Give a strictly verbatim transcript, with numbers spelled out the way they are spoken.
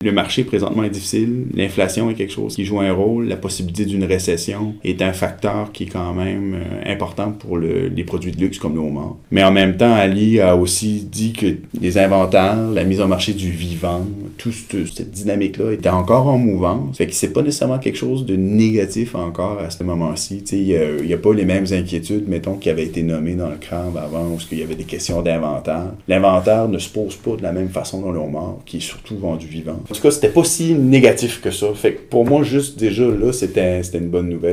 Le marché présentement est difficile, l'inflation est quelque chose qui joue un rôle, la possibilité d'une récession est un facteur qui est quand même euh, important pour le, les produits de luxe comme le homard. Mais en même temps, Ali a aussi dit que les inventaires, la mise en marché du vivant, toute cette dynamique-là était encore en mouvance. Fait que c'est pas nécessairement quelque chose de négatif encore à ce moment-ci. Il n'y a, a pas les mêmes inquiétudes, mettons, qui avaient été nommées dans le C R A B avant, où il y avait des questions d'inventaire. L'inventaire ne se pose pas de la même façon dans le homard, qui est surtout vendu vivant. En tout cas, c'était pas si négatif que ça. Fait que pour moi, juste déjà là, c'était, c'était une bonne nouvelle.